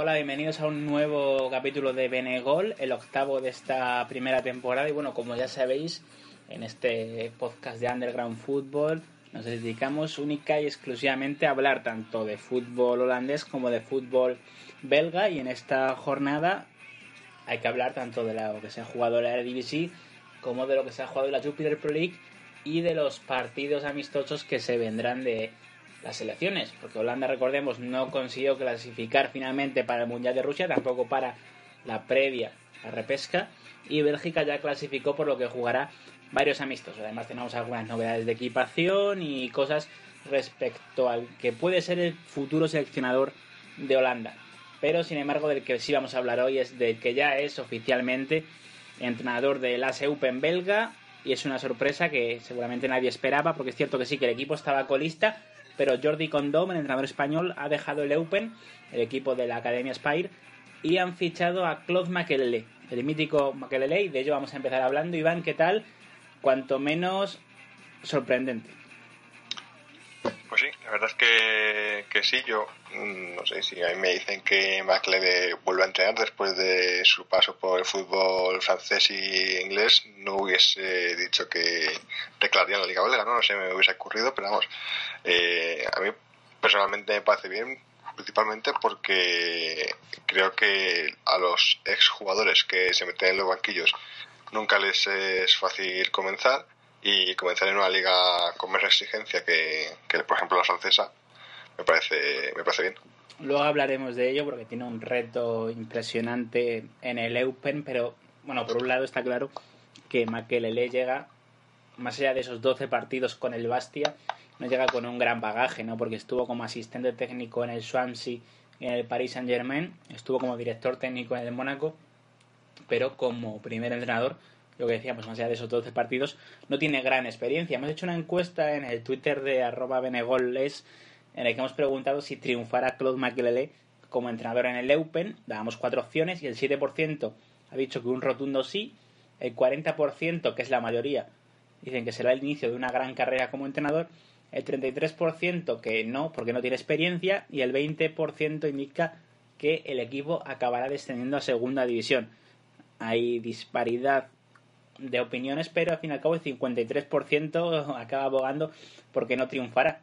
Hola, bienvenidos a un nuevo capítulo de Benegol, el octavo de esta primera temporada. Y bueno, como ya sabéis, en este podcast de Underground Football nos dedicamos única y exclusivamente a hablar tanto de fútbol holandés como de fútbol belga. Y en esta jornada hay que hablar tanto de lo que se ha jugado en la Eredivisie como de lo que se ha jugado en la Jupiler Pro League y de los partidos amistosos que se vendrán de las selecciones, porque Holanda, recordemos, no consiguió clasificar finalmente para el Mundial de Rusia, tampoco para la previa, la repesca, y Bélgica ya clasificó, por lo que jugará varios amistosos. Además tenemos algunas novedades de equipación y cosas respecto al que puede ser el futuro seleccionador de Holanda. Pero sin embargo, del que sí vamos a hablar hoy es del que ya es oficialmente entrenador del AS Eupen belga, y es una sorpresa que seguramente nadie esperaba, porque es cierto que sí, que el equipo estaba colista, pero Jordi Condom, el entrenador español, ha dejado el Eupen, el equipo de la Academia Spire, y han fichado a Claude Makelele, el mítico Makelele, y de ello vamos a empezar hablando. Iván, ¿qué tal? Cuanto menos sorprendente. Pues sí, la verdad es que sí. Yo no sé si a mí me dicen que Makelele vuelve a entrenar después de su paso por el fútbol francés y inglés, no hubiese dicho que declararía la Liga Belga, no sé, me hubiese ocurrido, pero vamos, a mí personalmente me parece bien, principalmente porque creo que a los exjugadores que se meten en los banquillos nunca les es fácil comenzar, y comenzar en una liga con más exigencia que por ejemplo la francesa me parece bien. Luego hablaremos de ello porque tiene un reto impresionante en el Eupen, pero bueno, por un lado está claro que Makelele llega, más allá de esos 12 partidos con el Bastia, no llega con un gran bagaje, ¿no? Porque estuvo como asistente técnico en el Swansea y en el Paris Saint-Germain, estuvo como director técnico en el Mónaco, pero como primer entrenador, lo que decíamos, más allá de esos 12 partidos, no tiene gran experiencia. Hemos hecho una encuesta en el Twitter de @benegoles en el que hemos preguntado si triunfará Claude Makelele como entrenador en el Eupen. Dábamos 4 opciones y el 7% ha dicho que un rotundo sí, el 40%, que es la mayoría, dicen que será el inicio de una gran carrera como entrenador, el 33% que no, porque no tiene experiencia, y el 20% indica que el equipo acabará descendiendo a segunda división. Hay disparidad de opiniones, pero al fin y al cabo el 53% acaba abogando porque no triunfará.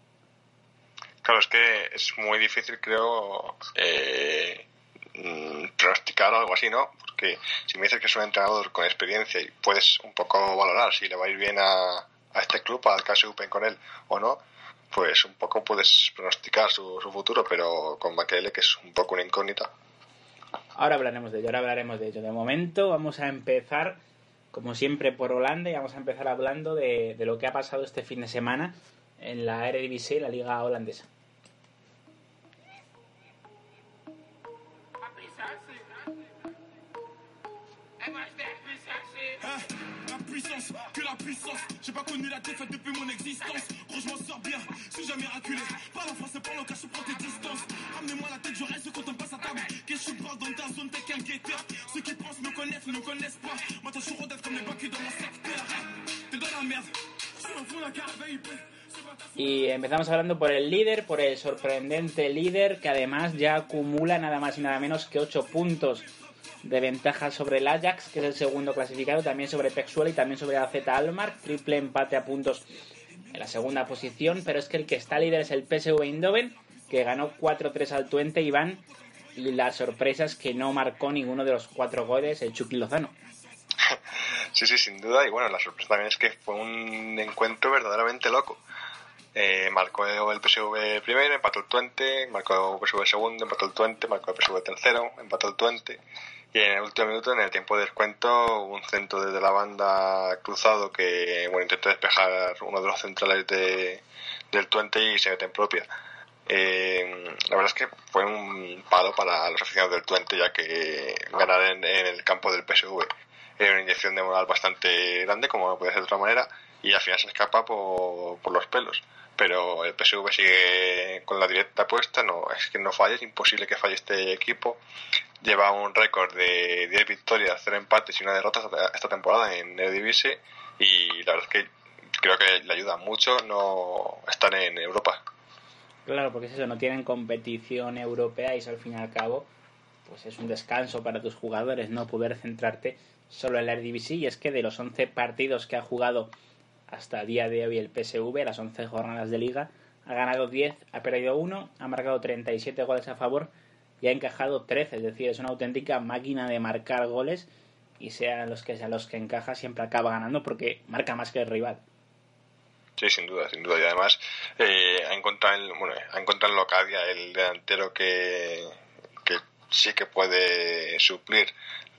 Claro, es que es muy difícil, creo, pronosticar algo así, ¿no? Porque si me dices que es un entrenador con experiencia y puedes un poco valorar si le va a ir bien a este club, al caso Eupen con él o no, pues un poco puedes pronosticar su futuro, pero con Makelele, que es un poco una incógnita. Ahora hablaremos de ello. De momento vamos a empezar, como siempre, por Holanda, y vamos a empezar hablando de lo que ha pasado este fin de semana en la Eredivisie, la liga holandesa. puissance, que la puissance. J'ai pas connu la défaite depuis mon existence. Gros, je m'en sors bien, suis jamais acculé. Parle en français, parle au cas, je prends tes distances. Ramenez-moi la tête, je reste quand on passe à table. Qu'est-ce que je parle dans ta zone, t'es qu'un guetteur. Ceux qui pensent me connaissent, ne connaissent pas. Moi, t'as chaud d'être comme les bacs dans mon secteur. T'es dans la merde, je suis au fond de la caravane. Y empezamos hablando por el líder, por el sorprendente líder, que además ya acumula nada más y nada menos que 8 puntos de ventaja sobre el Ajax, que es el segundo clasificado, también sobre Pexuel y también sobre AZ Alkmaar, triple empate a puntos en la segunda posición. Pero es que el que está líder es el PSV Eindhoven, que ganó 4-3 al Twente, Iván, y la sorpresa es que no marcó ninguno de los 4 goles el Chucky Lozano. Sí, sin duda, y bueno, la sorpresa también es que fue un encuentro verdaderamente loco. Marcó el PSV primero, empató el Twente, marcó el PSV segundo, empató el Twente, marcó el PSV tercero, empató el Twente, y en el último minuto, en el tiempo de descuento, un centro desde la banda cruzado que intentó despejar uno de los centrales del Twente y se mete en propia. La verdad es que fue un palo para los aficionados del Twente, ya que ganar en el campo del PSV era una inyección de moral bastante grande, como no puede ser de otra manera, y al final se escapa por los pelos. Pero el PSV sigue con la directa puesta, no, es que no falla, es imposible que falle este equipo. Lleva un récord de 10 victorias, 0 empates y 1 derrota esta temporada en Eredivisie, y la verdad es que creo que le ayuda mucho no estar en Europa. Claro, porque es eso, no tienen competición europea y eso al fin y al cabo pues es un descanso para tus jugadores, no poder centrarte solo en la Eredivisie. Y es que de los 11 partidos que ha jugado hasta el día de hoy el PSV, las 11 jornadas de liga, ha ganado 10, ha perdido 1, ha marcado 37 goles a favor y ha encajado 13, es decir, es una auténtica máquina de marcar goles y sean los que encaja siempre acaba ganando porque marca más que el rival. Sí, sin duda, sin duda. Y además ha encontrado en Locadia el delantero que sí que puede suplir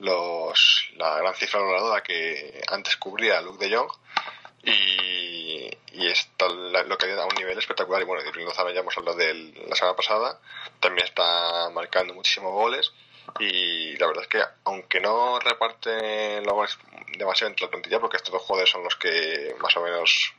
la gran cifra lograda que antes cubría Luuk de Jong, y está lo que da a un nivel espectacular. Y bueno, de Lozano ya hemos hablado de él la semana pasada, también está marcando muchísimos goles, y la verdad es que aunque no reparte los goles demasiado entre la plantilla, porque estos dos jugadores son los que más o menos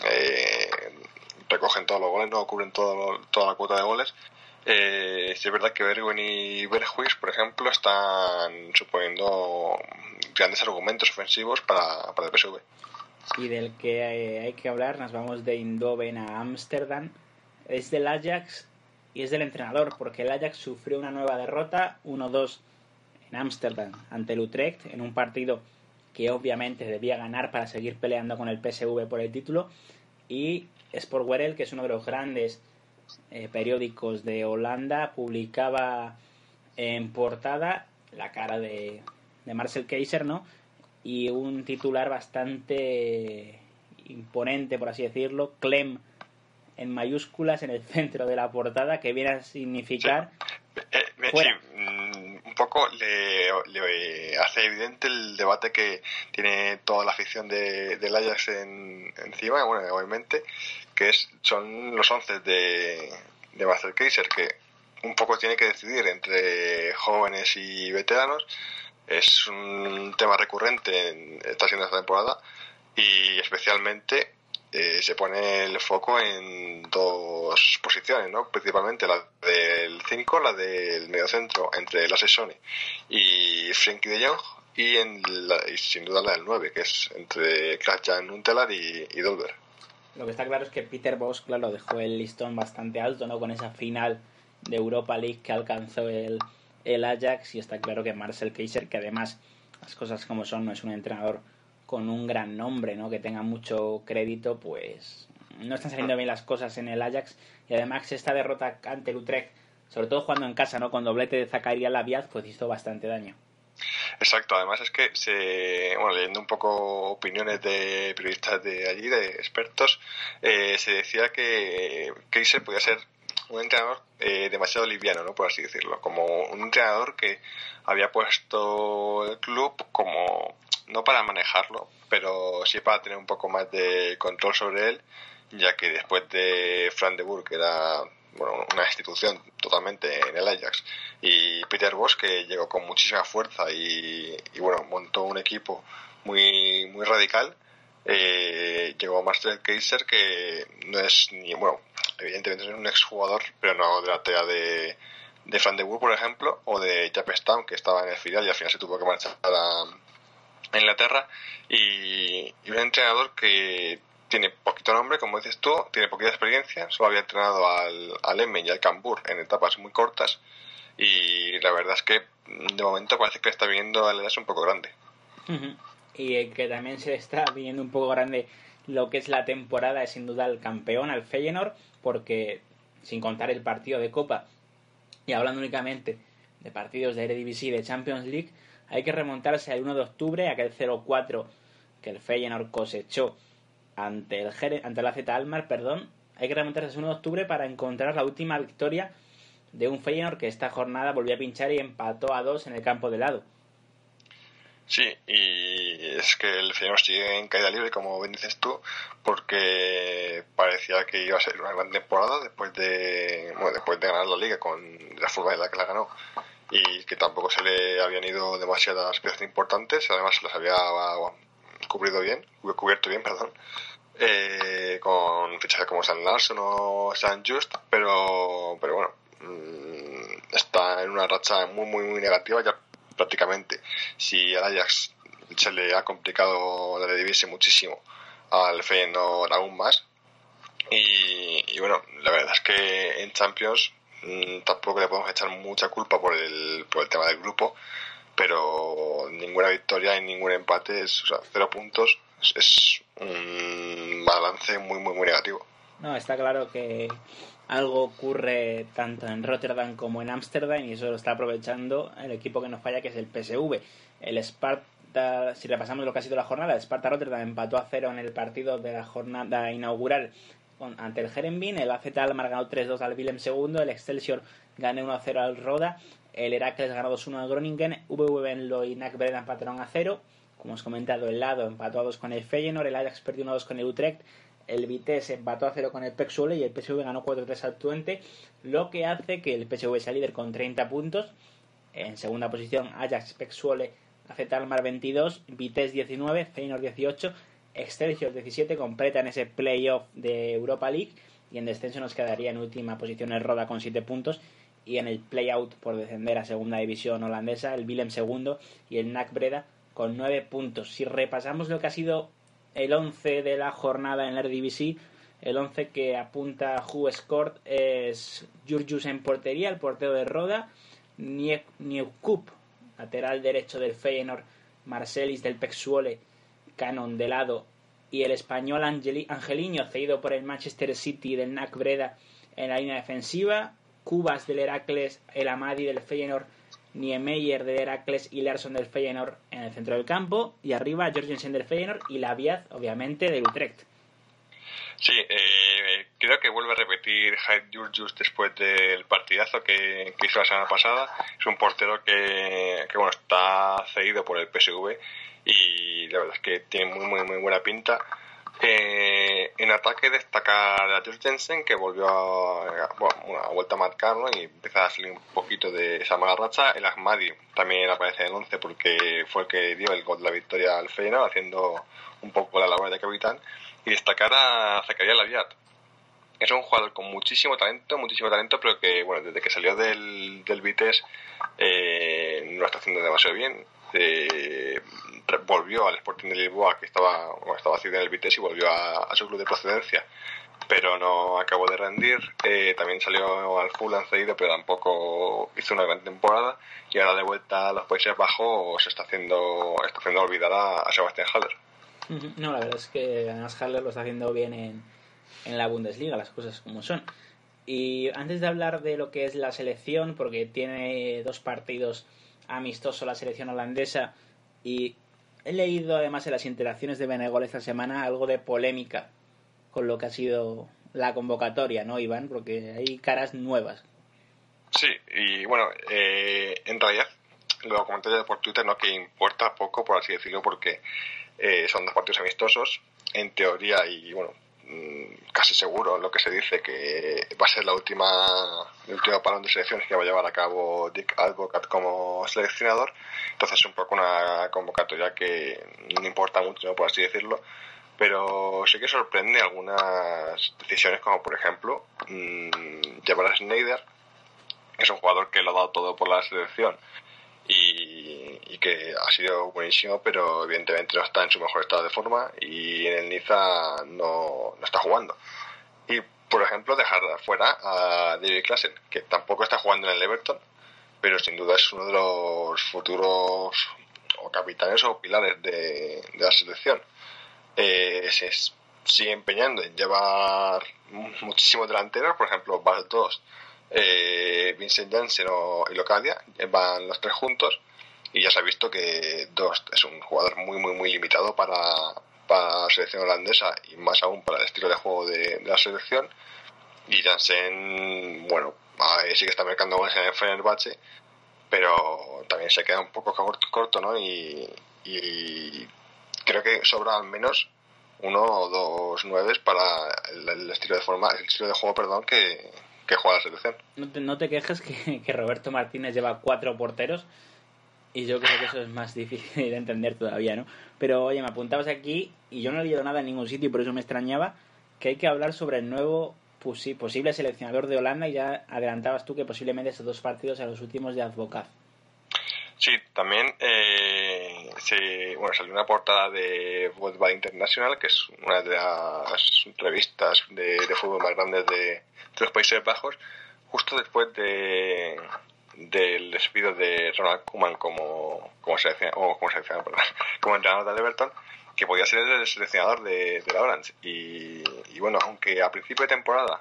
recogen todos los goles, no cubren toda la cuota de goles. Sí es verdad que Bergwijn y Berghuis, por ejemplo, están suponiendo grandes argumentos ofensivos para el PSV. Y del que hay que hablar, nos vamos de Eindhoven a Ámsterdam, es del Ajax y es del entrenador, porque el Ajax sufrió una nueva derrota 1-2 en Ámsterdam ante el Utrecht, en un partido que obviamente debía ganar para seguir peleando con el PSV por el título. Y Sport Wereld, que es uno de los grandes periódicos de Holanda, publicaba en portada la cara de Marcel Keizer, ¿no? Y un titular bastante imponente, por así decirlo, Clem en mayúsculas en el centro de la portada, que viene a significar fuera. Sí, un poco le hace evidente el debate que tiene toda la afición del Ajax encima, bueno, obviamente, que son los 11 de Marcel Keizer, que un poco tiene que decidir entre jóvenes y veteranos. Es un tema recurrente está siendo esta temporada, y especialmente se pone el foco en dos posiciones, ¿no? Principalmente la del 5, la del mediocentro, entre Lasse Sonny y Frenkie de Jong, y sin duda la del 9, que es entre Klaas-Jan Huntelaar y Dolberg. Lo que está claro es que Peter Bosz, claro, dejó el listón bastante alto, ¿no? Con esa final de Europa League que alcanzó el Ajax, y está claro que Marcel Keizer, que además, las cosas como son, no es un entrenador con un gran nombre, ¿no? Que tenga mucho crédito, pues no están saliendo bien las cosas en el Ajax. Y además esta derrota ante el Utrecht, sobre todo jugando en casa, ¿no? Con doblete de Zakaria Labiad, pues hizo bastante daño. Exacto, además es que leyendo un poco opiniones de periodistas de allí, de expertos, se decía que Keizer podía ser un entrenador demasiado liviano, ¿no? Por así decirlo, como un entrenador que había puesto el club como no para manejarlo, pero sí para tener un poco más de control sobre él, ya que después de Frank de Boer, que era una institución totalmente en el Ajax, y Peter Bosz, que llegó con muchísima fuerza y montó un equipo muy muy radical, llegó Marcel Keizer, que no es evidentemente es un exjugador, pero no de la talla de Frank de Boer, por ejemplo, o de Jaap Stam, que estaba en el filial y al final se tuvo que marchar a Inglaterra, y un entrenador que tiene poquito nombre, como dices tú, tiene poquita experiencia, solo había entrenado al Emmen y al Cambuur en etapas muy cortas, y la verdad es que de momento parece que está viniendo al Ajax un poco grande. Uh-huh. Y que también se está viniendo un poco grande lo que es la temporada es sin duda el campeón, al Feyenoord, porque sin contar el partido de Copa y hablando únicamente de partidos de Eredivisie y de Champions League, hay que remontarse al 1 de octubre, aquel 0-4 que el Feyenoord cosechó ante el AZ Alkmaar, hay que remontarse al 1 de octubre para encontrar la última victoria de un Feyenoord que esta jornada volvió a pinchar y empató a 2 en el campo de lado. Sí, y es que el Feyenoord sigue en caída libre, como bien dices tú, porque parecía que iba a ser una gran temporada después de ganar la Liga con la forma en la que la ganó, y que tampoco se le habían ido demasiadas piezas importantes, además se las había cubierto bien, con fichajes como Sam Larsson o Sam Just, pero bueno, está en una racha muy muy muy negativa ya prácticamente. Si al Ajax se le ha complicado la Eredivisie muchísimo, al Feyenoord aún más, y y bueno, la verdad es que en Champions tampoco le podemos echar mucha culpa por el tema del grupo, pero ninguna victoria y ningún empate, o sea, 0 puntos, es un balance muy, muy, muy negativo. No, está claro que algo ocurre tanto en Rotterdam como en Ámsterdam y eso lo está aprovechando el equipo que nos falla, que es el PSV. El Sparta, si repasamos lo que ha sido la jornada, el Sparta Rotterdam empató a 0 en el partido de la jornada inaugural ante el Heerenveen, el AZ Alkmaar ganó 3-2 al Willem II, el Excelsior ganó 1-0 al Roda, el Heracles ganó 2-1 al Groningen, VV Venlo y NAC Breda empataron a 0, como os he comentado, el Lado empató a 2 con el Feyenoord, el Ajax perdió 1-2 con el Utrecht, el Vitesse empató a 0 con el PEC Zwolle y el PSV ganó 4-3 al Twente, lo que hace que el PSV sea líder con 30 puntos. En segunda posición Ajax, PEC Zwolle, AZ Alkmaar 22, Vitesse 19, Feyenoord 18, Excelsior 17, completa en ese playoff de Europa League, y en descenso nos quedaría en última posición el Roda con 7 puntos, y en el playout por descender a segunda división holandesa el Willem II y el NAC Breda con 9 puntos. Si repasamos lo que ha sido el 11 de la jornada en la Eredivisie, el 11 que apunta Who Scored es Jurjus en portería, el portero de Roda, Nieuwkoop, lateral derecho del Feyenoord, Marcelis del PEC Zwolle, Canon de lado, y el español Angeliño, cedido por el Manchester City del NAC Breda en la línea defensiva, Cubas del Heracles, El Amadi del Feyenoord, Niemeyer del Heracles y Larsson del Feyenoord en el centro del campo, y arriba Jorgensen del Feyenoord y Labiaz, obviamente, del Utrecht. Sí, creo que vuelve a repetir Hayt Jurjus después del partidazo que hizo la semana pasada. Es un portero que bueno, está cedido por el PSV y la verdad es que tiene muy, muy, muy buena pinta. En ataque destacar a Jorgensen, que volvió una vuelta a marcar, ¿no? Y empieza a salir un poquito de esa mala racha. El Ahmadi también aparece en el 11 porque fue el que dio el gol de la victoria al Feyenoord, haciendo un poco la labor de capitán. Y destacar a Zakaria Labiat. Es un jugador con muchísimo talento, pero que bueno, desde que salió del Vitesse no lo está haciendo demasiado bien. Volvió al Sporting de Lisboa, que estaba haciendo en el Vitesse, y volvió a su club de procedencia, pero no acabó de rendir. También salió al Fulham cedido, pero tampoco hizo una gran temporada, y ahora de vuelta a los Países Bajos está haciendo olvidar a Sebastian Haller. No, la verdad es que además Haller lo está haciendo bien en la Bundesliga, las cosas como son. Y antes de hablar de lo que es la selección, porque tiene 2 partidos amistosos la selección holandesa, y he leído además en las interacciones de Benegol esta semana algo de polémica con lo que ha sido la convocatoria, ¿no, Iván? Porque hay caras nuevas. Sí, y bueno, en realidad lo comenté ya por Twitter, ¿no? Que importa poco, por así decirlo, porque son 2 partidos amistosos, en teoría, y bueno, casi seguro lo que se dice, que va a ser el último parón de selecciones que va a llevar a cabo Dick Advocaat como seleccionador. Entonces es un poco una convocatoria que no importa mucho, ¿no? Por así decirlo, pero sí que sorprende algunas decisiones, como por ejemplo llevar a Sneijder, que es un jugador que lo ha dado todo por la selección y que ha sido buenísimo, pero evidentemente no está en su mejor estado de forma, y en el Niza no está jugando. Y por ejemplo dejar fuera a David Klaassen, que tampoco está jugando en el Everton, pero sin duda es uno de los futuros o capitanes o pilares de la selección. Se sigue empeñando en llevar muchísimos delanteros, por ejemplo Bas Dost, Vincent Janssen y Locadia, van los 3 juntos, y ya se ha visto que Dost es un jugador muy, muy, muy limitado para la selección holandesa, y más aún para el estilo de juego de la selección. Y Janssen, bueno, sí que está marcando goles en el Fenerbahce, pero también se queda un poco corto, ¿no? Y creo que sobra al menos 1 o 2 9 para el estilo de juego, que juega la selección. No te quejes que Roberto Martínez lleva 4 porteros, y yo creo que eso es más difícil de entender todavía, ¿no? Pero oye, me apuntabas aquí y yo no he leído nada en ningún sitio, y por eso me extrañaba, que hay que hablar sobre el nuevo posible seleccionador de Holanda, y ya adelantabas tú que posiblemente esos 2 partidos sean los últimos de Advocaat. Sí, también salió una portada de Football International, que es una de las revistas de fútbol más grandes de los Países Bajos, justo después del despido de Ronald Koeman como entrenador del Everton, que podía ser el seleccionador de la Orange. Y bueno, aunque a principio de temporada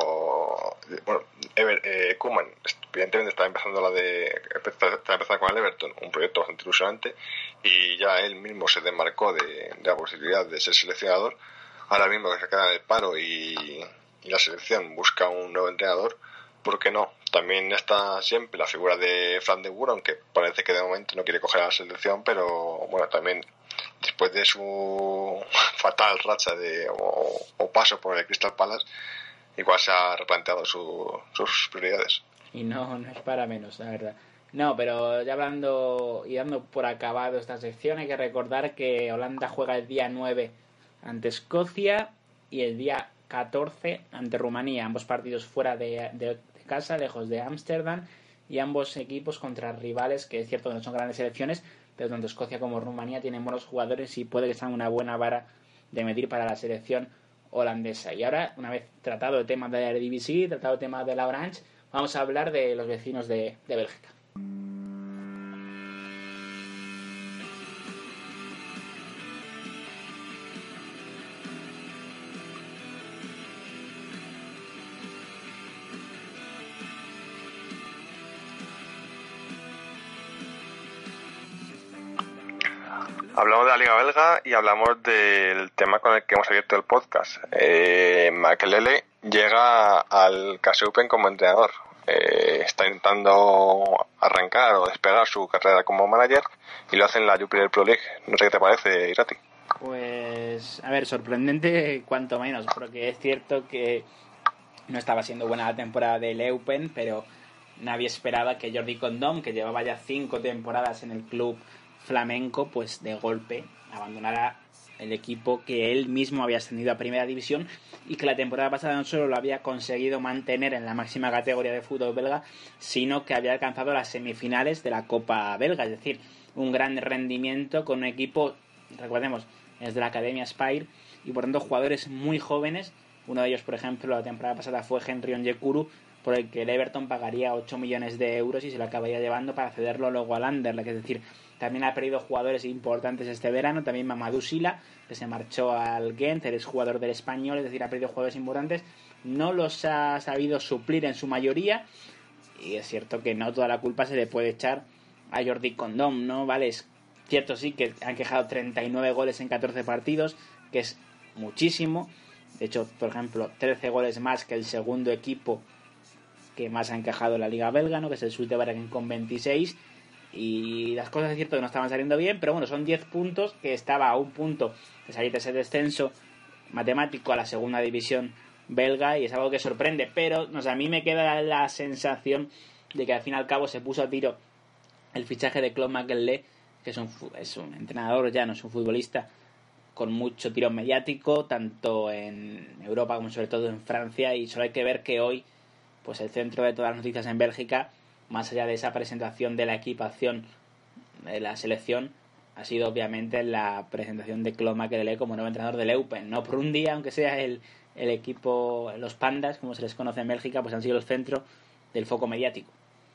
Koeman evidentemente estaba empezando con el Everton, un proyecto bastante ilusionante, y ya él mismo se desmarcó de la posibilidad de ser seleccionador. Ahora mismo que se queda en el paro y la selección busca un nuevo entrenador, ¿por qué no? También está siempre la figura de Frank de Boer, aunque parece que de momento no quiere coger a la selección, pero bueno, también después de su fatal racha o paso por el Crystal Palace, igual se ha replanteado sus prioridades. Y no es para menos, la verdad. No, pero ya hablando y dando por acabado esta sección, hay que recordar que Holanda juega el día 9 ante Escocia y el día 14 ante Rumanía. Ambos partidos fuera de casa, lejos de Ámsterdam, y ambos equipos contra rivales que es cierto que no son grandes selecciones, pero tanto Escocia como Rumanía tienen buenos jugadores y puede que sean una buena vara de medir para la selección holandesa. Y ahora, una vez tratado el tema de la Eredivisie, tratado el tema de la Orange, vamos a hablar de los vecinos de Bélgica. Hablamos de la Liga Belga y hablamos del tema con el que hemos abierto el podcast. Makelele llega al Open como entrenador. Está intentando arrancar o despegar su carrera como manager y lo hace en la Jupiler Pro League. No sé qué te parece, Irati. Pues, a ver, sorprendente cuanto menos, porque es cierto que no estaba siendo buena la temporada del Eupen, pero nadie esperaba que Jordi Condom, que llevaba ya 5 temporadas en el club flamenco, pues de golpe abandonara el equipo que él mismo había ascendido a primera división y que la temporada pasada no solo lo había conseguido mantener en la máxima categoría de fútbol belga, sino que había alcanzado las semifinales de la Copa belga, es decir, un gran rendimiento con un equipo, recordemos, es de la Academia Spire y por tanto jugadores muy jóvenes. Uno de ellos, por ejemplo, la temporada pasada fue Henry Onyekuru, por el que el Everton pagaría 8 millones de euros y se lo acabaría llevando para cederlo luego al Anderlecht. Es decir, también ha perdido jugadores importantes este verano, también Mamadou Sila, que se marchó al Gent, eres jugador del Español, es decir, ha perdido jugadores importantes, no los ha sabido suplir en su mayoría, y es cierto que no toda la culpa se le puede echar a Jordi Condom, ¿no? Vale, es cierto sí que han quejado 39 goles en 14 partidos, que es muchísimo, de hecho, por ejemplo, 13 goles más que el segundo equipo que más ha encajado en la Liga Belga, ¿no? Que es el Zulte Waregem con 26, y las cosas es cierto que no estaban saliendo bien, pero bueno, son 10 puntos, que estaba a un punto de salir de ese descenso matemático a la segunda división belga, y es algo que sorprende, pero no sé, a mí me queda la sensación de que al fin y al cabo se puso a tiro el fichaje de Claude Makelele, que es un entrenador ya, no es un futbolista, con mucho tiro mediático, tanto en Europa como sobre todo en Francia, y solo hay que ver que hoy pues el centro de todas las noticias en Bélgica, más allá de esa presentación de la equipación de la selección, ha sido obviamente la presentación de Claude Makelele como nuevo entrenador del Eupen. No por un día, aunque sea el equipo, los Pandas, como se les conoce en Bélgica, pues han sido el centro del foco mediático.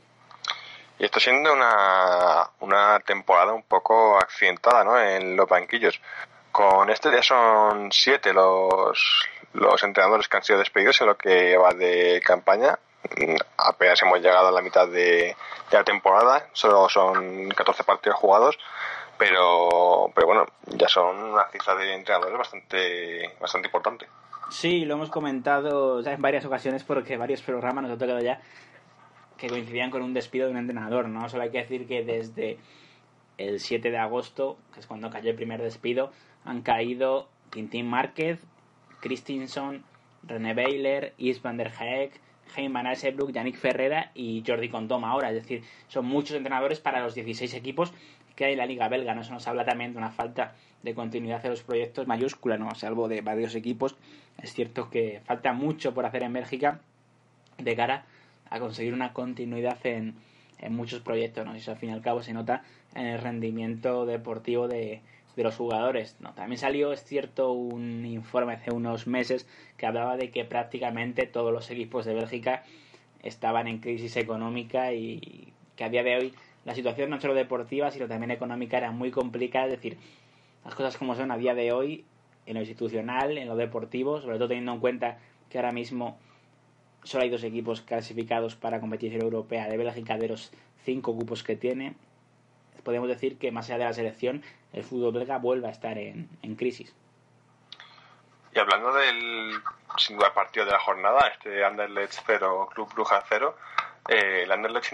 Y está siendo una temporada un poco accidentada, ¿no?, en los banquillos. Con este ya son 7 los entrenadores que han sido despedidos en lo que va de campaña. Apenas hemos llegado a la mitad de la temporada, solo son 14 partidos jugados, pero bueno, ya son una cifra de entrenadores bastante importante. Sí, lo hemos comentado ya en varias ocasiones porque varios programas nos ha tocado ya que coincidían con un despido de un entrenador, ¿no? Solo hay que decir que desde el 7 de agosto, que es cuando cayó el primer despido, han caído Quintín Márquez, Christensen, René Weiler, Yves van der Heek, Hein van Aysebroek, Yannick Ferreira y Jordi Condom ahora. Es decir, son muchos entrenadores para los 16 equipos que hay en la Liga Belga, ¿no? Eso nos habla también de una falta de continuidad de los proyectos mayúscula, ¿no? Salvo de varios equipos. Es cierto que falta mucho por hacer en Bélgica de cara a conseguir una continuidad en en muchos proyectos, ¿no? Y eso al fin y al cabo se nota en el rendimiento deportivo de los jugadores, ¿no? También salió, es cierto, un informe hace unos meses que hablaba de que prácticamente todos los equipos de Bélgica estaban en crisis económica y que a día de hoy la situación no solo deportiva sino también económica era muy complicada. Es decir, las cosas como son a día de hoy en lo institucional, en lo deportivo, sobre todo teniendo en cuenta que ahora mismo solo hay 2 equipos clasificados para competición europea de Bélgica de los 5 cupos que tiene. Podemos decir que más allá de la selección, el fútbol belga vuelve a estar en crisis. Y hablando del sin duda partido de la jornada, este Anderlecht 0, Club Brugge 0, el Anderlecht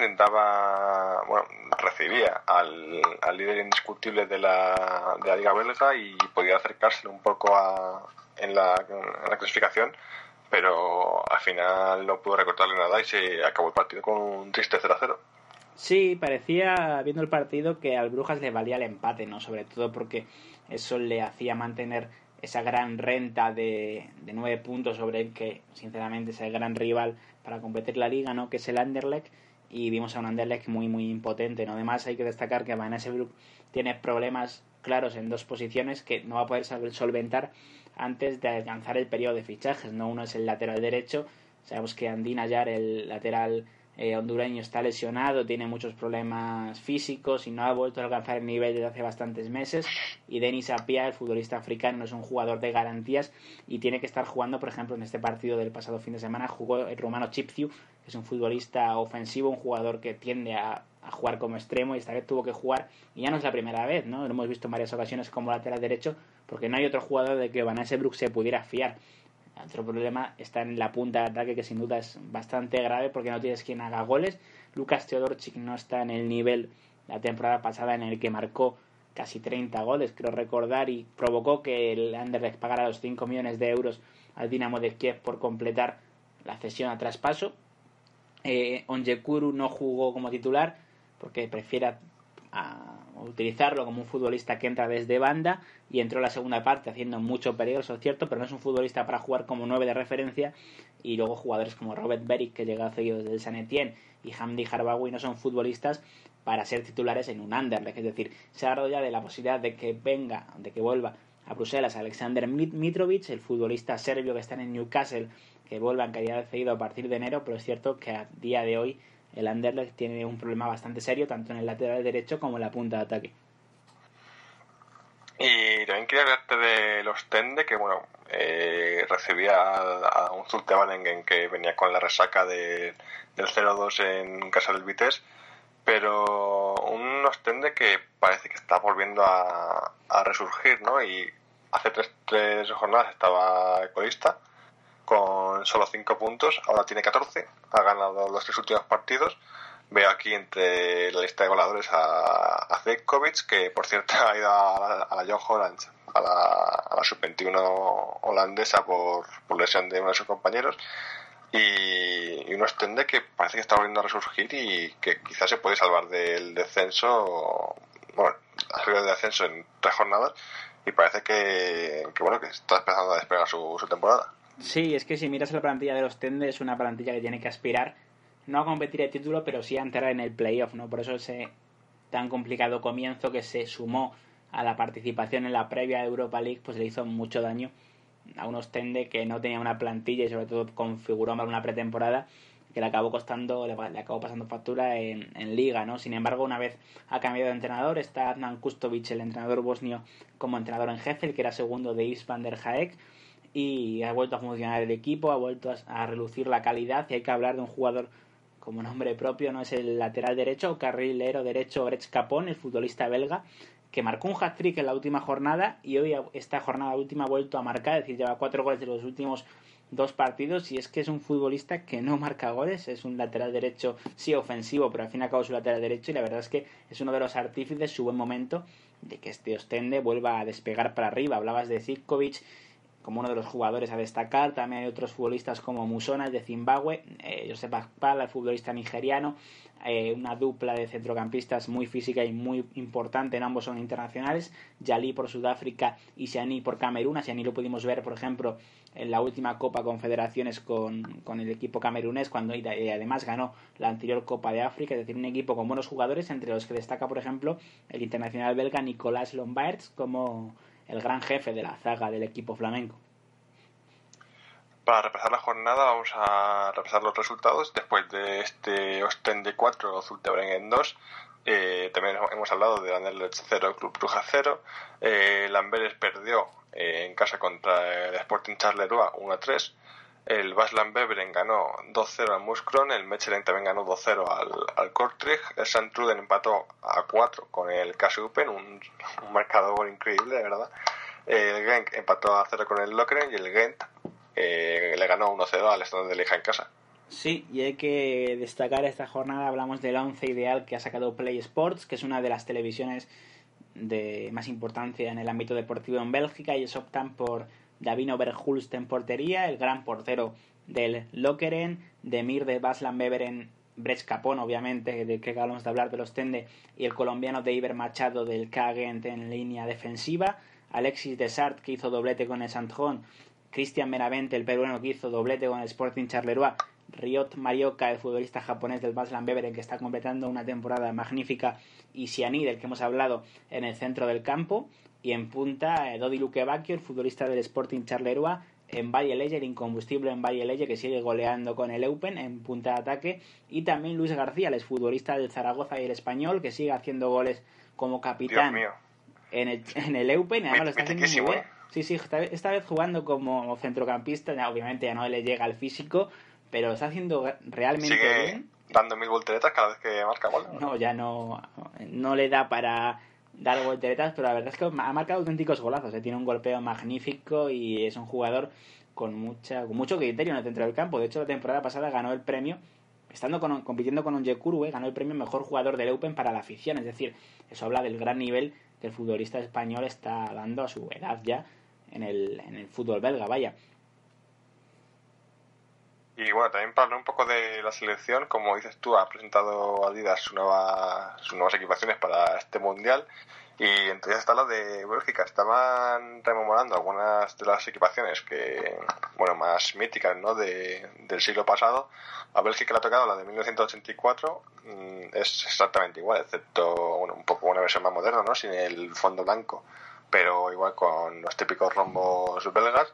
recibía al líder indiscutible de la liga belga y podía acercarse un poco en la clasificación, pero al final no pudo recortarle nada y se acabó el partido con un triste 0-0. Sí, parecía, viendo el partido, que al Brujas le valía el empate, ¿no? Sobre todo porque eso le hacía mantener esa gran renta de 9 puntos sobre el que, sinceramente, es el gran rival para competir la liga, ¿no? Que es el Anderlecht, y vimos a un Anderlecht muy, muy impotente, ¿no? Además, hay que destacar que Van Esselbroek tiene problemas claros en 2 posiciones que no va a poder solventar antes de alcanzar el periodo de fichajes, ¿no? Uno es el lateral derecho. Sabemos que Andy Nayar, el lateral hondureño, está lesionado, tiene muchos problemas físicos y no ha vuelto a alcanzar el nivel desde hace bastantes meses. Y Denis Apia, el futbolista africano, es un jugador de garantías y tiene que estar jugando, por ejemplo, en este partido del pasado fin de semana jugó el rumano Chipciu, que es un futbolista ofensivo, un jugador que tiende a jugar como extremo, y esta vez tuvo que jugar, y ya no es la primera vez, ¿no? Lo hemos visto en varias ocasiones como lateral derecho, porque no hay otro jugador de que Van Esselbroek se pudiera fiar. Otro problema está en la punta de ataque, que sin duda es bastante grave porque no tienes quien haga goles. Lukas Teodorczyk no está en el nivel la temporada pasada en el que marcó casi 30 goles, creo recordar, y provocó que el Anderlecht pagara los 5 millones de euros al Dinamo de Kiev por completar la cesión a traspaso. Onyekuru no jugó como titular porque prefiere utilizarlo como un futbolista que entra desde banda, y entró en la segunda parte haciendo mucho peligro, eso es cierto, pero no es un futbolista para jugar como 9 de referencia. Y luego jugadores como Robert Beric, que llega seguido desde el Saint-Étienne, y Hamdi Harbaoui no son futbolistas para ser titulares en un Anderlecht. Es decir, se ha hablado ya de la posibilidad de que vuelva a Bruselas Alexander Mitrovic, el futbolista serbio que está en Newcastle, que vuelva en calidad de cedido a partir de enero, pero es cierto que a día de hoy el Anderlecht tiene un problema bastante serio tanto en el lateral derecho como en la punta de ataque. Y también quería hablarte de los Tende, que recibía a un Zulte Waregem que venía con la resaca del 0-2 en casa del Vitesse, pero un Ostende que parece que está volviendo a resurgir, ¿no? Y hace tres jornadas estaba colista con solo 5 puntos, ahora tiene 14, ha ganado los 3 últimos partidos. Veo aquí entre la lista de goleadores a Zečkovic, que por cierto ha ido a la Jong Holland, a la sub-21 holandesa por lesión de uno de sus compañeros, y un Ostende que parece que está volviendo a resurgir y que quizás se puede salvar del descenso. Bueno, ha salido del descenso en 3 jornadas y parece que está empezando a despegar su temporada. Sí, es que si miras la plantilla de los Tende, es una plantilla que tiene que aspirar no a competir el título, pero sí a entrar en el playoff, ¿no? Por eso ese tan complicado comienzo que se sumó a la participación en la previa de Europa League, pues le hizo mucho daño a un Ostende que no tenía una plantilla y sobre todo configuró mal una pretemporada que le acabó pasando factura en Liga, ¿no? Sin embargo, una vez ha cambiado de entrenador, está Adnan Kustovic, el entrenador bosnio, como entrenador en jefe, el que era segundo de Yves van der Haek, y ha vuelto a funcionar el equipo, ha vuelto a relucir la calidad, y hay que hablar de un jugador como nombre propio, no es el lateral derecho o carrilero derecho Orech Capón, el futbolista belga, que marcó un hat-trick en la última jornada y hoy esta jornada última ha vuelto a marcar, es decir, lleva 4 goles de los últimos 2 partidos, y es que es un futbolista que no marca goles, es un lateral derecho sí ofensivo, pero al fin y al cabo es un lateral derecho, y la verdad es que es uno de los artífices, su buen momento, de que este Ostende vuelva a despegar para arriba. Hablabas de Zečkovic, como uno de los jugadores a destacar. También hay otros futbolistas como Musona, de Zimbabue, Josep Akpala, el futbolista nigeriano, una dupla de centrocampistas muy física y muy importante, en ambos son internacionales, Yali por Sudáfrica y Siani por Camerún. A Siani lo pudimos ver, por ejemplo, en la última Copa Confederaciones con el equipo camerunés, cuando y además ganó la anterior Copa de África, es decir, un equipo con buenos jugadores, entre los que destaca, por ejemplo, el internacional belga Nicolas Lombards como el gran jefe de la zaga del equipo flamenco. Para repasar la jornada vamos a repasar los resultados después de este Ostende 4, Zultebrengen 2. También hemos hablado de Anderlecht 0, Club Brujas 0. Lamberes perdió en casa contra el Sporting Charleroi 1-3. El Baslan Beveren ganó 2-0 al Muskron. El Mechelen también ganó 2-0 al Kortrijk. El Sint-Truiden empató a 4 con el KSUPen, un marcador increíble, de verdad. El Genk empató a 0 con el Lokeren y el Gent le ganó 1-0 al Standard de Lieja en casa. Sí, y hay que destacar esta jornada, hablamos del 11 ideal que ha sacado Play Sports, que es una de las televisiones de más importancia en el ámbito deportivo en Bélgica. Ellos optan por Davino Verhulst en portería, el gran portero del Lokeren, Demir de Baslan Beveren, Brecht Capon, obviamente, de que acabamos de hablar, de los Tende, y el colombiano de Iber Machado del K-Gent en línea defensiva, Alexis Desart, que hizo doblete con el Saint-Tron, Cristian Benavente, el peruano, que hizo doblete con el Sporting Charleroi, Ryot Marioka, el futbolista japonés del Baslan Beveren, que está completando una temporada magnífica, y Siani, del que hemos hablado, en el centro del campo, y en punta Dodi Lukebakio, el futbolista del Sporting Charleroi, en Valle Leye, el incombustible en Valle Leye, que sigue goleando con el Eupen en punta de ataque, y también Luis García, el futbolista del Zaragoza y el Español, que sigue haciendo goles como capitán en el Eupen, y además lo está haciendo muy bien. Sí, esta vez jugando como centrocampista, obviamente ya no le llega al físico, pero lo está haciendo realmente sigue bien. Dando 1000 volteretas cada vez que marca gol. No, ya no le da para dar volteretas, pero la verdad es que ha marcado auténticos golazos. Tiene un golpeo magnífico y es un jugador con mucho criterio en el centro del campo. De hecho, la temporada pasada ganó el premio, compitiendo con un Onyekuru, ganó el premio mejor jugador del Eupen para la afición. Es decir, eso habla del gran nivel que el futbolista español está dando a su edad ya en el fútbol belga, vaya. Y bueno, también para hablar un poco de la selección, como dices tú, ha presentado Adidas sus nuevas equipaciones para este mundial, y entre ellas está la de Bélgica. Estaban rememorando algunas de las equipaciones que, bueno, más míticas, ¿no?, del siglo pasado. A Bélgica le ha tocado la de 1984, es exactamente igual, excepto, bueno, un poco una versión más moderna, ¿no?, sin el fondo blanco, pero igual con los típicos rombos belgas,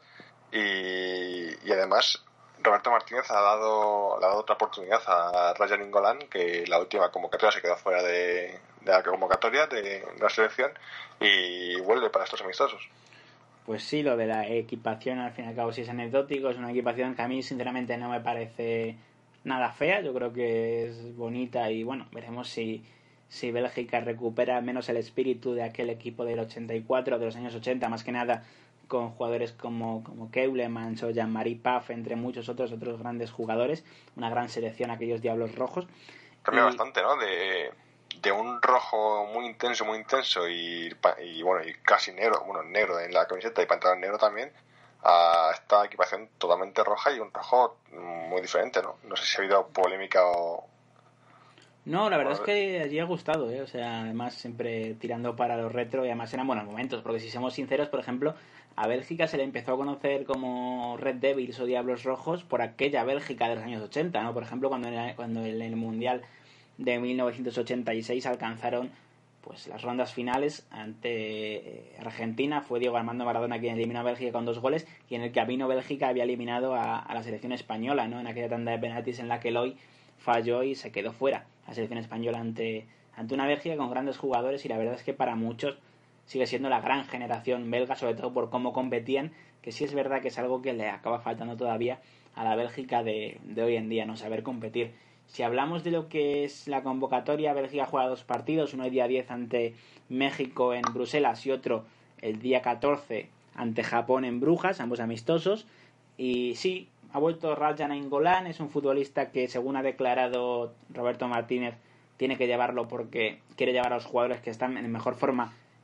y además Roberto Martínez le ha dado otra oportunidad a Raja Nainggolan, que la última convocatoria se quedó fuera de la convocatoria de la selección, y vuelve para estos amistosos. Pues sí, lo de la equipación al fin y al cabo sí es anecdótico, es una equipación que a mí sinceramente no me parece nada fea, yo creo que es bonita, y bueno, veremos si Bélgica recupera al menos el espíritu de aquel equipo del 84, de los años 80, más que nada con jugadores como Keulemans o Jean-Marie Paf, entre muchos otros grandes jugadores, una gran selección, aquellos Diablos Rojos. Cambia bastante, ¿no?, de un rojo muy intenso y bueno, y casi negro en la camiseta y pantalón negro también, a esta equipación totalmente roja y un rojo muy diferente, ¿no? No sé si ha habido polémica o... No, la verdad es que allí ha gustado, o sea, además siempre tirando para lo retro, y además eran buenos momentos, porque si somos sinceros, por ejemplo, a Bélgica se le empezó a conocer como Red Devils o Diablos Rojos por aquella Bélgica de los años 80, ¿no? Por ejemplo, cuando en el Mundial de 1986 alcanzaron pues las rondas finales ante Argentina, fue Diego Armando Maradona quien eliminó a Bélgica con 2 goles, y en el camino Bélgica había eliminado a la selección española, ¿no?, en aquella tanda de penaltis en la que Eloy falló y se quedó fuera la selección española ante una Bélgica con grandes jugadores, y la verdad es que para muchos sigue siendo la gran generación belga, sobre todo por cómo competían, que sí es verdad que es algo que le acaba faltando todavía a la Bélgica de hoy en día, no saber competir. Si hablamos de lo que es la convocatoria, Bélgica juega 2 partidos, uno el día 10 ante México en Bruselas y otro el día 14 ante Japón en Brujas, ambos amistosos. Y sí, ha vuelto Raja Nainggolan, es un futbolista que, según ha declarado Roberto Martínez, tiene que llevarlo porque quiere llevar a los jugadores que están en mejor forma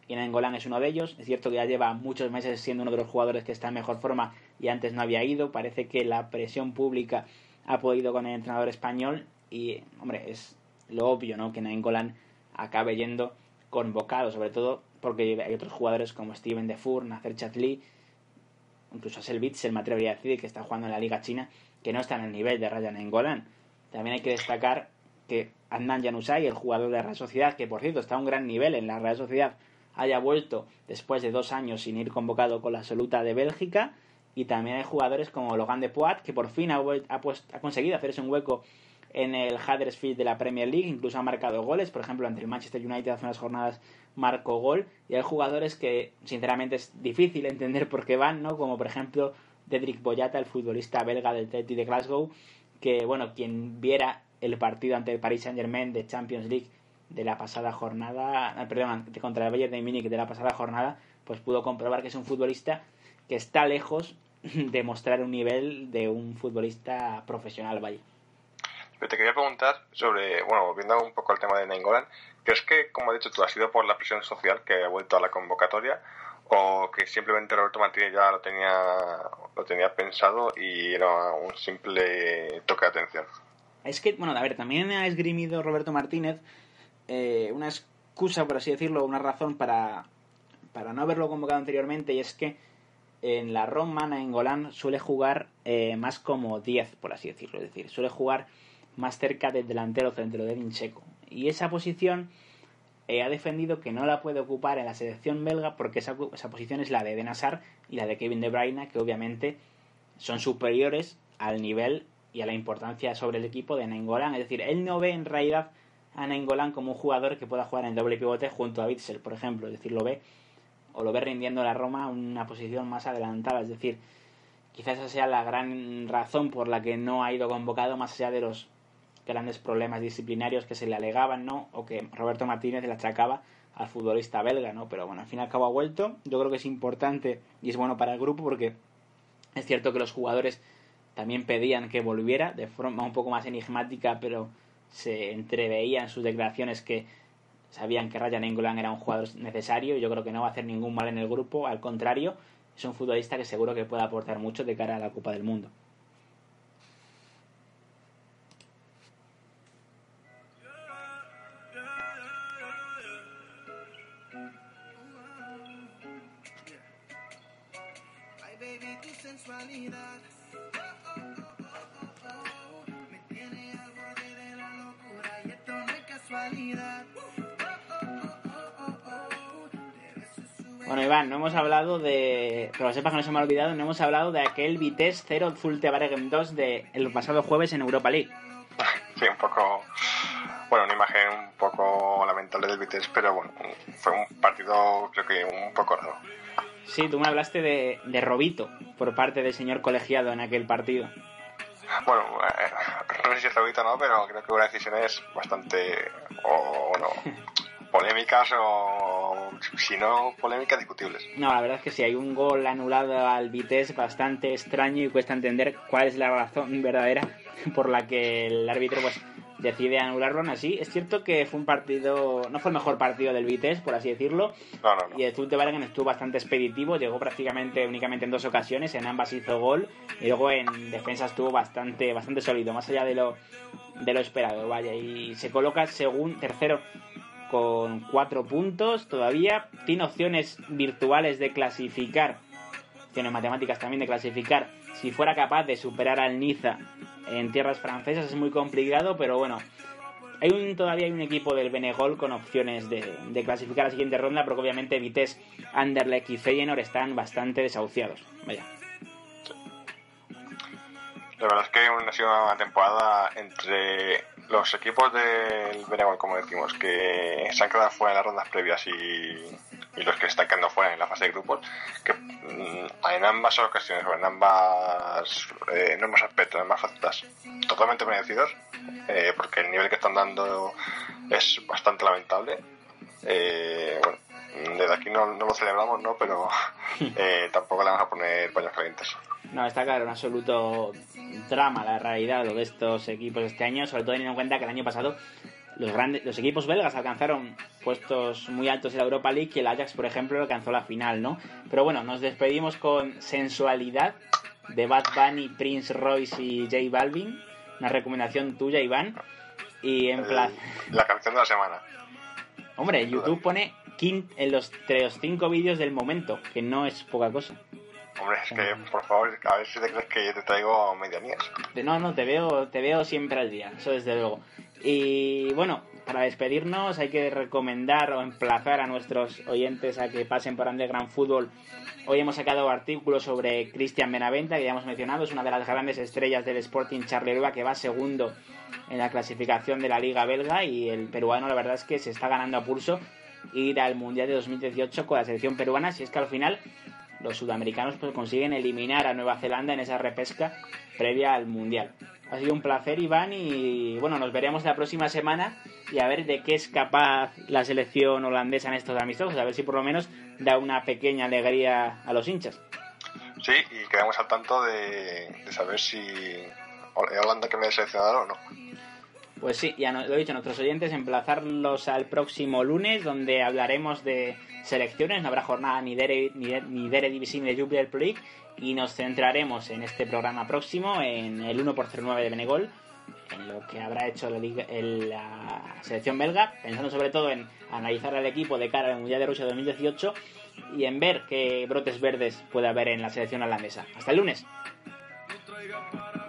y Nainggolan es uno de ellos. Es cierto que ya lleva muchos meses siendo uno de los jugadores que está en mejor forma y antes no había ido. Parece que la presión pública ha podido con el entrenador español y, hombre, es lo obvio, ¿no?, que Nainggolan acabe yendo convocado, sobre todo porque hay otros jugadores como Steven Defour, Nacer Chadli, incluso Axel Witsel, me atrevería a decir, que está jugando en la Liga China, que no están al nivel de Raja Nainggolan. También hay que destacar que Adnan Januzaj, el jugador de la Real Sociedad, que por cierto está a un gran nivel en la Real Sociedad, haya vuelto después de 2 años sin ir convocado con la absoluta de Bélgica. Y también hay jugadores como Logan de Poat, que por fin ha conseguido hacerse un hueco en el Huddersfield de la Premier League, incluso ha marcado goles, por ejemplo ante el Manchester United hace unas jornadas marcó gol, y hay jugadores que sinceramente es difícil entender por qué van, ¿no?, como por ejemplo Dedrick Boyata, el futbolista belga del Celtic de Glasgow, que bueno, quien viera el partido ante el Paris Saint-Germain de Champions League de la pasada jornada, contra el Bayern de Múnich de la pasada jornada, pues pudo comprobar que es un futbolista que está lejos de mostrar un nivel de un futbolista profesional, vaya. Pero te quería preguntar sobre, bueno, volviendo un poco al tema de Nainggolan, ¿crees que, como has dicho tú, ha sido por la presión social que ha vuelto a la convocatoria o que simplemente Roberto Martínez ya lo tenía pensado y era un simple toque de atención? Es que, bueno, a ver, también ha esgrimido Roberto Martínez una excusa, por así decirlo, una razón para no haberlo convocado anteriormente, y es que en la Roma Nainggolan suele jugar más como 10, por así decirlo, es decir, suele jugar más cerca del delantero centro de Edin Dzeko, y esa posición ha defendido que no la puede ocupar en la selección belga porque esa posición es la de Eden Hazard y la de Kevin De Bruyne, que obviamente son superiores al nivel y a la importancia sobre el equipo de Nainggolan. Es decir, él no ve en realidad a Nainggolan como un jugador que pueda jugar en doble pivote junto a Witsel, por ejemplo, es decir, lo ve rindiendo a la Roma una posición más adelantada. Es decir, quizás esa sea la gran razón por la que no ha ido convocado, más allá de los grandes problemas disciplinarios que se le alegaban, ¿no?, o que Roberto Martínez le achacaba al futbolista belga, ¿no? Pero bueno, al fin y al cabo ha vuelto. Yo creo que es importante y es bueno para el grupo porque es cierto que los jugadores también pedían que volviera de forma un poco más enigmática, pero se entreveía en sus declaraciones que sabían que Raja Nainggolan era un jugador necesario, y yo creo que no va a hacer ningún mal en el grupo, al contrario, es un futbolista que seguro que puede aportar mucho de cara a la Copa del Mundo. Bueno, Iván, no hemos hablado de... Pero sepas que no se me ha olvidado, no hemos hablado de aquel Vitesse 0 Zulte Waregem 2 del pasado jueves en Europa League. Sí, un poco... Bueno, una imagen un poco lamentable del Vitesse, pero bueno, fue un partido creo que un poco raro. Sí, tú me hablaste de robito por parte del señor colegiado en aquel partido. Bueno, no sé si es robito o no, pero creo que hubo decisiones bastante... polémicas o, si no polémicas, discutibles. No, la verdad es que sí, hay un gol anulado al Vitesse bastante extraño y cuesta entender cuál es la razón verdadera por la que el árbitro pues decide anularlo. Aún así, es cierto que fue un partido, no fue el mejor partido del Vitesse, por así decirlo. No. Y el Zulte Waregem estuvo bastante expeditivo, llegó prácticamente únicamente en 2 ocasiones, en ambas hizo gol, y luego en defensa estuvo bastante sólido, más allá de lo esperado, vaya, y se coloca tercero con 4 puntos todavía, tiene opciones virtuales de clasificar, opciones matemáticas también de clasificar, si fuera capaz de superar al Niza en tierras francesas. Es muy complicado, pero bueno, todavía hay un equipo del Benegol con opciones de clasificar a la siguiente ronda, porque obviamente Vitesse, Anderlecht y Feyenoord están bastante desahuciados. Vaya. La verdad es que ha sido una temporada entre los equipos del Benegol, como decimos, que se han quedado fuera en las rondas previas y los que están quedando fuera en la fase de grupos, que en ambas ocasiones o en ambos aspectos, en ambas facetas, totalmente merecidos, porque el nivel que están dando es bastante lamentable. Bueno, desde aquí no lo celebramos, ¿no? Pero tampoco le vamos a poner paños calientes. No, está claro, un absoluto drama la realidad de estos equipos este año, sobre todo teniendo en cuenta que el año pasado los equipos belgas alcanzaron puestos muy altos en la Europa League y el Ajax, por ejemplo, alcanzó la final, ¿no? Pero bueno, nos despedimos con Sensualidad de Bad Bunny, Prince Royce y J Balvin. Una recomendación tuya, Iván. Y en plan... La canción de la semana. Hombre, YouTube pone en los 5 vídeos del momento, que no es poca cosa. Hombre, es que, por favor, a ver si te crees que te traigo medianías. No, te veo siempre al día, eso desde luego. Y bueno, para despedirnos hay que recomendar o emplazar a nuestros oyentes a que pasen por Underground Football. Hoy hemos sacado artículos sobre Cristian Benavente, que ya hemos mencionado, es una de las grandes estrellas del Sporting Charleroi, que va segundo en la clasificación de la Liga Belga, y el peruano la verdad es que se está ganando a pulso ir al Mundial de 2018 con la selección peruana, si es que al final los sudamericanos pues consiguen eliminar a Nueva Zelanda en esa repesca previa al Mundial. Ha sido un placer, Iván, y bueno, nos veremos la próxima semana y a ver de qué es capaz la selección holandesa en estos amistosos, a ver si por lo menos da una pequeña alegría a los hinchas. Sí, y quedamos al tanto de saber si Holanda que me seleccionaron o no. Pues sí, ya lo he dicho a nuestros oyentes, emplazarlos al próximo lunes, donde hablaremos de selecciones, no habrá jornada ni de Eredivisie ni de Jupiler Pro League, y nos centraremos en este programa próximo en el 1x09 de Benegol, en lo que habrá hecho la selección belga, pensando sobre todo en analizar al equipo de cara al Mundial de Rusia 2018 y en ver qué brotes verdes puede haber en la selección holandesa. Hasta el lunes.